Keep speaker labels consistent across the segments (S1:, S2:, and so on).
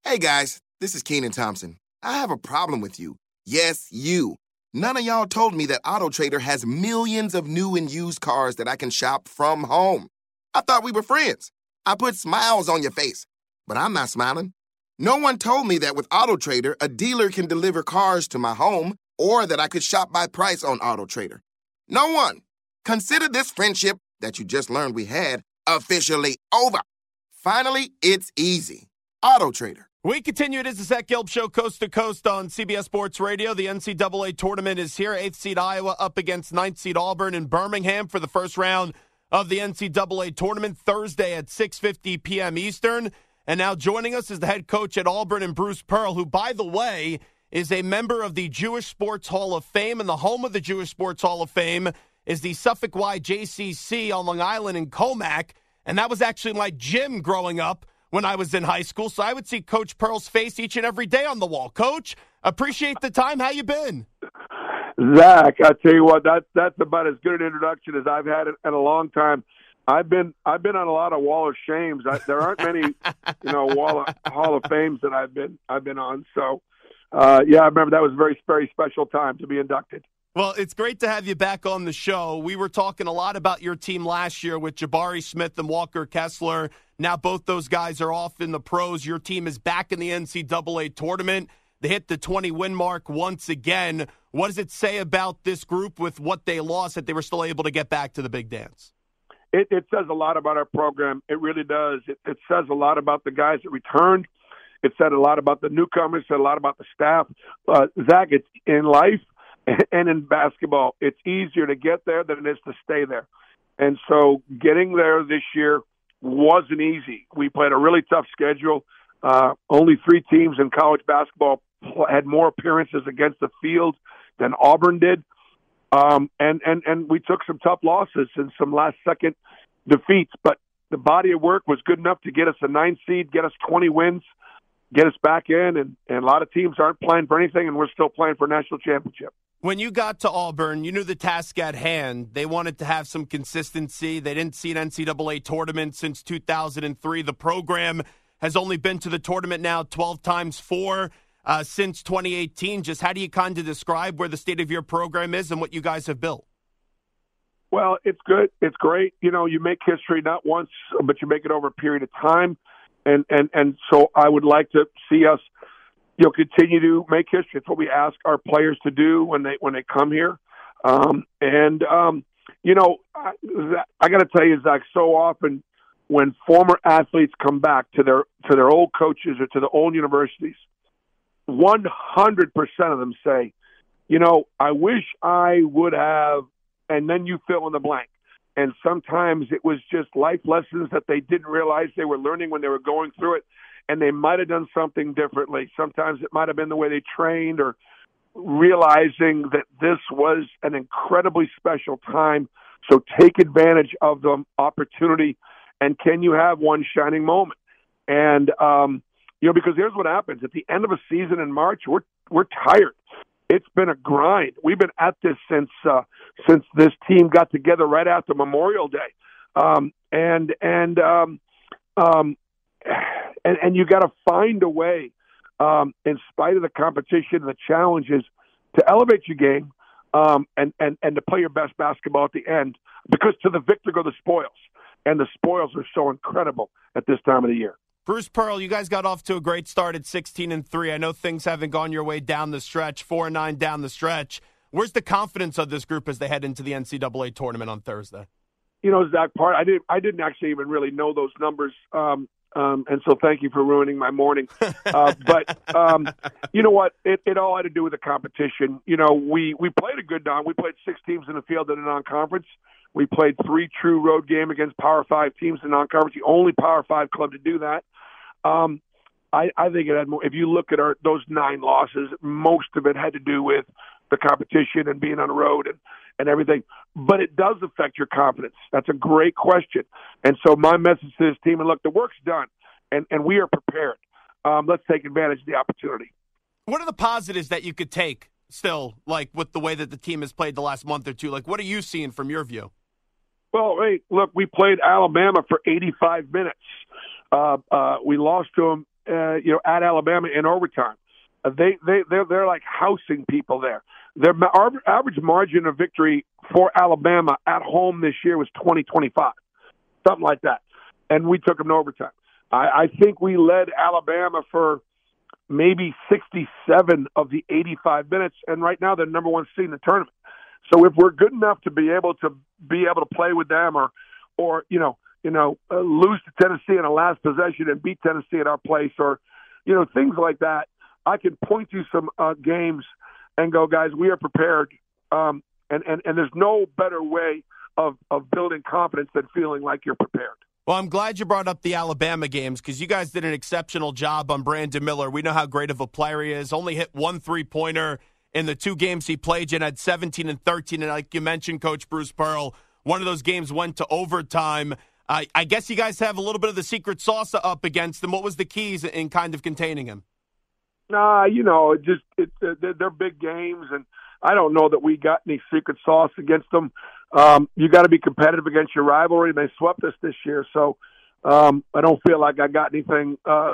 S1: Hey guys, this is Keenan Thompson. I have a problem with you. Yes, you. None of y'all told me that AutoTrader has millions of new and used cars that I can shop from home. I thought we were friends. I put smiles on your face, but I'm not smiling. No one told me that with AutoTrader, a dealer can deliver cars to my home or that I could shop by price on AutoTrader. No one. Consider this friendship that you just learned we had officially over. Finally, it's easy. AutoTrader.
S2: We continue. It is the Zach Gelb Show, coast to coast on CBS Sports Radio. The NCAA tournament is here. 8th seed Iowa up against 9th seed Auburn in Birmingham for the first round of the NCAA tournament Thursday at 6:50 p.m. Eastern. And now joining us is the head coach at Auburn and Bruce Pearl, who, by the way, is a member of the Jewish Sports Hall of Fame. And the home of the Jewish Sports Hall of Fame is the Suffolk Y JCC on Long Island in Comac. And that was actually my gym growing up when I was in high school, so I would see Coach Pearl's face each and every day on the wall. Coach, appreciate the time. How you been?
S3: Zach, I tell you what, that's about as good an introduction as I've had in a long time. I've been on a lot of Wall of Shames. There aren't many, Hall of Fames that I've been on. So, yeah, I remember that was a very, very special time to be inducted.
S2: Well, it's great to have you back on the show. We were talking a lot about your team last year with Jabari Smith and Walker Kessler. Now both those guys are off in the pros. Your team is back in the NCAA tournament. They hit the 20-win mark once again. What does it say about this group with what they lost that they were still able to get back to the big dance?
S3: It says a lot about our program. It really does. It says a lot about the guys that returned. It said a lot about the newcomers. It said a lot about the staff. Zach, it's in life and in basketball, it's easier to get there than it is to stay there. And so getting there this year wasn't easy. We played a really tough schedule. Only 3 teams in college basketball had more appearances against the field than Auburn did. And we took some tough losses and some last-second defeats. But the body of work was good enough to get us a 9 seed, get us 20 wins, get us back in. And a lot of teams aren't playing for anything, and we're still playing for a national championship.
S2: When you got to Auburn, you knew the task at hand. They wanted to have some consistency. They didn't see an NCAA tournament since 2003. The program has only been to the tournament now 12 times 4 since 2018. Just how do you kind of describe where the state of your program is and what you guys have built?
S3: Well, it's good. It's great. You make history not once, but you make it over a period of time. And so I would like to see us continue to make history. It's what we ask our players to do when they come here. I got to tell you, Zach, so often when former athletes come back to their old coaches or to the old universities, 100% of them say, I wish I would have, and then you fill in the blank. And sometimes it was just life lessons that they didn't realize they were learning when they were going through it. And they might have done something differently. Sometimes it might have been the way they trained or realizing that this was an incredibly special time. So take advantage of the opportunity, and can you have one shining moment? And, because here's what happens. At the end of a season in March, we're tired. It's been a grind. We've been at this since this team got together right after Memorial Day. And you got to find a way, in spite of the competition and the challenges, to elevate your game and to play your best basketball at the end. Because to the victor go the spoils, and the spoils are so incredible at this time of the year.
S2: Bruce Pearl, you guys got off to a great start at 16-3. I know things haven't gone your way down the stretch, 4-9 down the stretch. Where's the confidence of this group as they head into the NCAA tournament on Thursday?
S3: Zach, I didn't actually even really know those numbers. And so thank you for ruining my morning. But you know what? It all had to do with the competition. We played a good non. We played 6 teams in the field in a non-conference. We played 3 true road games against Power 5 teams in non-conference, the only Power 5 club to do that. I think it had more. If you look at those 9 losses, most of it had to do with the competition and being on the road and everything. But it does affect your confidence. That's a great question. And so my message to this team, and look, the work's done, and we are prepared. Let's take advantage of the opportunity.
S2: What are the positives that you could take still, like with the way that the team has played the last month or two? Like, what are you seeing from your view?
S3: Well, hey, look, we played Alabama for 85 minutes. We lost to them at Alabama in overtime. They're like housing people there. Their average margin of victory for Alabama at home this year was 20-25, something like that. And we took them to overtime. I think we led Alabama for maybe 67 of the 85 minutes, and right now they're number one seed in the tournament. So if we're good enough to be able to play with them, or lose to Tennessee in a last possession and beat Tennessee at our place, or things like that, I can point to some games and go, guys, we are prepared. And there's no better way of building confidence than feeling like you're prepared.
S2: Well, I'm glad you brought up the Alabama games because you guys did an exceptional job on Brandon Miller. We know how great of a player he is. Only hit one three-pointer in the two games he played in, had 17 and 13. And like you mentioned, Coach Bruce Pearl, one of those games went to overtime. I guess you guys have a little bit of the secret sauce up against him. What was the keys in kind of containing him?
S3: They're big games, and I don't know that we got any secret sauce against them. You got to be competitive against your rivalry. They swept us this year, so I don't feel like I got anything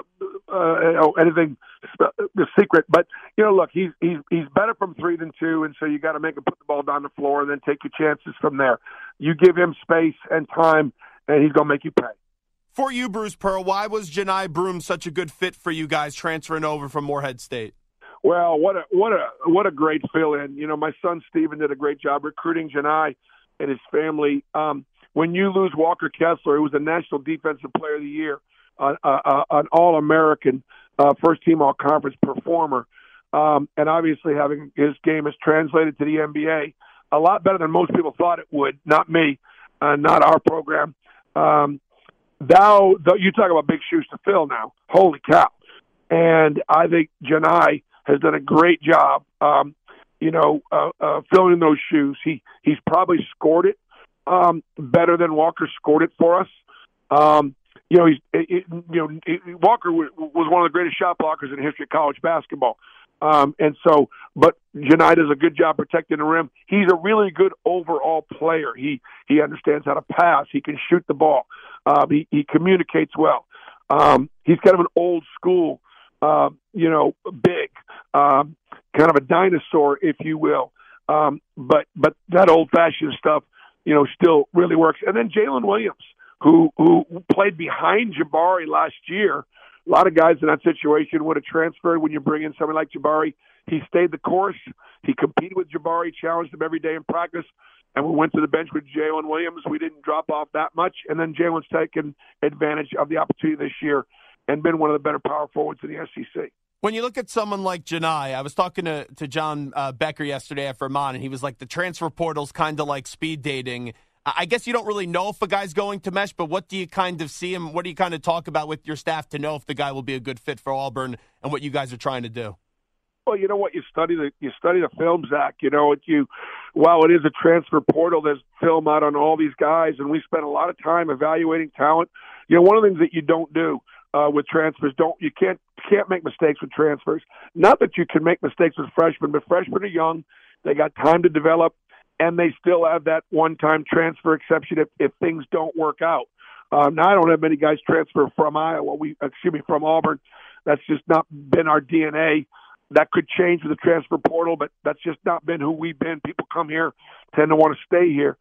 S3: secret. But look, he's better from 3 than 2, and so you got to make him put the ball down the floor and then take your chances from there. You give him space and time, and he's going to make you pay.
S2: For you, Bruce Pearl, why was Johni Broome such a good fit for you guys transferring over from Morehead State?
S3: Well, what a great fill-in. My son Steven did a great job recruiting Johni and his family. When you lose Walker Kessler, who was a National Defensive Player of the Year, an All-American, first-team All-Conference performer, and obviously having his game has translated to the NBA a lot better than most people thought it would. Not me, not our program. You talk about big shoes to fill now. Holy cow. And I think Johni has done a great job, filling in those shoes. He's probably scored it better than Walker scored it for us. Walker was one of the greatest shot blockers in the history of college basketball. But Johni does a good job protecting the rim. He's a really good overall player. He understands how to pass. He can shoot the ball. He communicates well. He's kind of an old school, big, kind of a dinosaur, if you will. But that old fashioned stuff, still really works. And then Jalen Williams, who played behind Jabari last year. A lot of guys in that situation would have transferred when you bring in somebody like Jabari. He stayed the course. He competed with Jabari, challenged him every day in practice, and we went to the bench with Jalen Williams. We didn't drop off that much, and then Jalen's taken advantage of the opportunity this year and been one of the better power forwards in the SEC.
S2: When you look at someone like Johni, I was talking to John Becker yesterday at Vermont, and he was like, the transfer portal's kind of like speed dating. I guess you don't really know if a guy's going to mesh, but what do you kind of see him? What do you kind of talk about with your staff to know if the guy will be a good fit for Auburn and what you guys are trying to do?
S3: Well, you know what? You study the film, Zach. While it is a transfer portal, there's film out on all these guys, and we spend a lot of time evaluating talent. One of the things that you don't do with transfers, you can't make mistakes with transfers. Not that you can make mistakes with freshmen, but freshmen are young. They got time to develop, and they still have that one-time transfer exception if things don't work out. Now, I don't have many guys transfer from from Auburn. That's just not been our DNA. That could change with the transfer portal, but that's just not been who we've been. People come here, tend to want to stay here.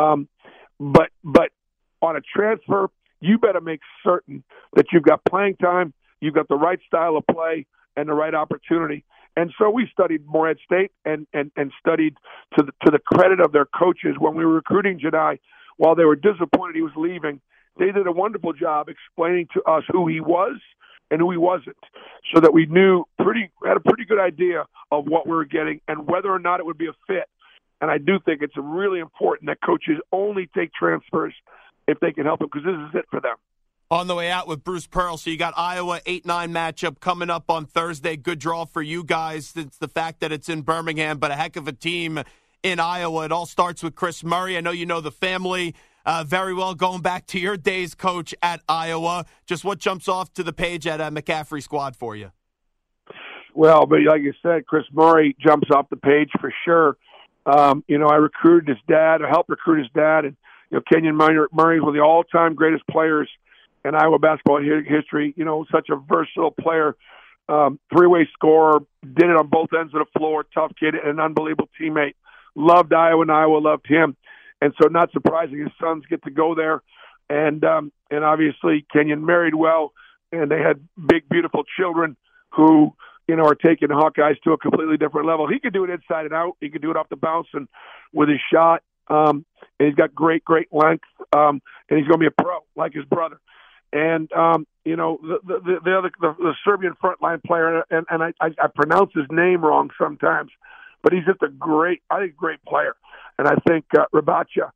S3: But on a transfer, you better make certain that you've got playing time, you've got the right style of play, and the right opportunity. And so we studied Morehead State and studied to the credit of their coaches when we were recruiting Johni. While they were disappointed he was leaving, they did a wonderful job explaining to us who he was and who he wasn't, so that we had a pretty good idea of what we were getting and whether or not it would be a fit. And I do think it's really important that coaches only take transfers if they can help them, because this is it for them.
S2: On the way out with Bruce Pearl, so you got Iowa 8-9 matchup coming up on Thursday. Good draw for you guys. It's the fact that it's in Birmingham, but a heck of a team in Iowa. It all starts with Chris Murray. I know you know the family very well, going back to your days, Coach, at Iowa. Just what jumps off to the page at McCaffrey squad for you?
S3: Well, but like you said, Chris Murray jumps off the page for sure. I recruited his dad, I helped recruit his dad, and Kenyon Murray is one of the all-time greatest players in Iowa basketball history. You know, such a versatile player, three-way scorer, did it on both ends of the floor, tough kid, and an unbelievable teammate. Loved Iowa, and Iowa loved him. And so not surprising his sons get to go there. And obviously Kenyon married well, and they had big, beautiful children who, you know, are taking the Hawkeyes to a completely different level. He could do it inside and out. He could do it off the bounce and with his shot. And he's got great length. And he's going to be a pro like his brother. And, you know, the Serbian frontline player, and I pronounce his name wrong sometimes, but he's just a great player. And I think Rabacha,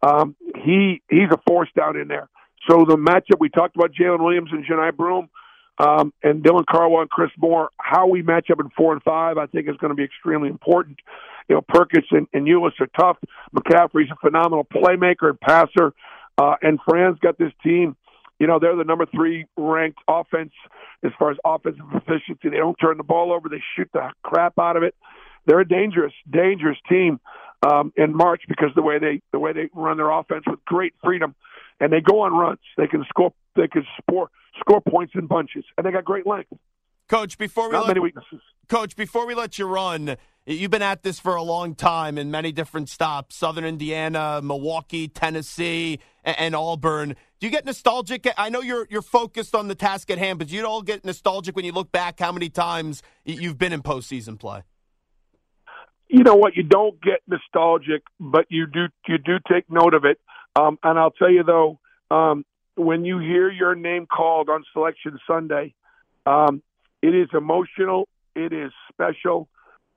S3: he's a force down in there. So the matchup, we talked about Jalen Williams and Janai Broome, and Dylan Carwell and Chris Moore. How we match up in 4 and 5, I think, is going to be extremely important. You know, Perkins and Ulis are tough. McCaffrey's a phenomenal playmaker and passer. And Fran's got this team. You know, they're the number 3 ranked offense as far as offensive efficiency. They don't turn the ball over. They shoot the crap out of it. They're a dangerous team in March because the way they run their offense with great freedom, and they go on runs. They can score points in bunches, and they got great length.
S2: Coach, before we
S3: many weaknesses.
S2: Coach, before we let you run, you've been at this for a long time in many different stops: Southern Indiana, Milwaukee, Tennessee, and Auburn. Do you get nostalgic? I know you're focused on the task at hand, but do you all get nostalgic when you look back how many times you've been in postseason play?
S3: You know what? You don't get nostalgic, but you do take note of it. And I'll tell you though, when you hear your name called on Selection Sunday, it is emotional. It is special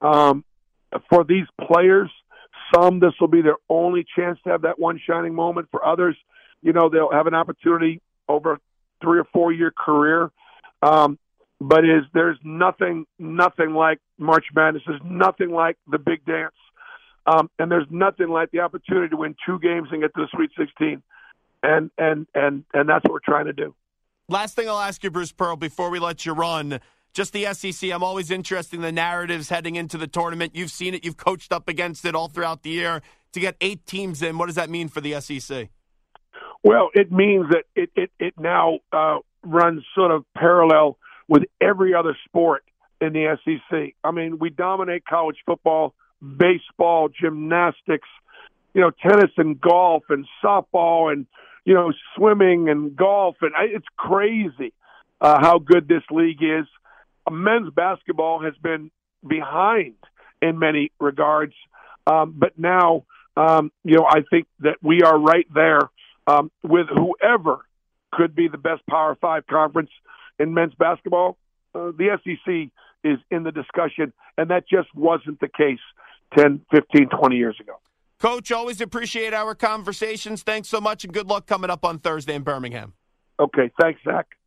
S3: for these players. Some, this will be their only chance to have that one shining moment. For others, you know, they'll have an opportunity over a 3 or 4 year career. But there's nothing like March Madness. There's nothing like the big dance. And there's nothing like the opportunity to win 2 games and get to the Sweet 16. And that's what we're trying to do.
S2: Last thing I'll ask you, Bruce Pearl, before we let you run, just the SEC. I'm always interested in the narratives heading into the tournament. You've seen it. You've coached up against it all throughout the year. To get 8 teams in, what does that mean for the SEC?
S3: Well, it means that it now runs sort of parallel with every other sport in the SEC. I mean, we dominate college football, baseball, gymnastics, you know, tennis and golf and softball and, you know, swimming and golf. And it's crazy how good this league is. Men's basketball has been behind in many regards. But now, you know, I think that we are right there with whoever could be the best Power 5 conference in men's basketball. The SEC is in the discussion, and that just wasn't the case 10, 15, 20 years ago.
S2: Coach, always appreciate our conversations. Thanks so much, and good luck coming up on Thursday in Birmingham.
S3: Okay, thanks, Zach.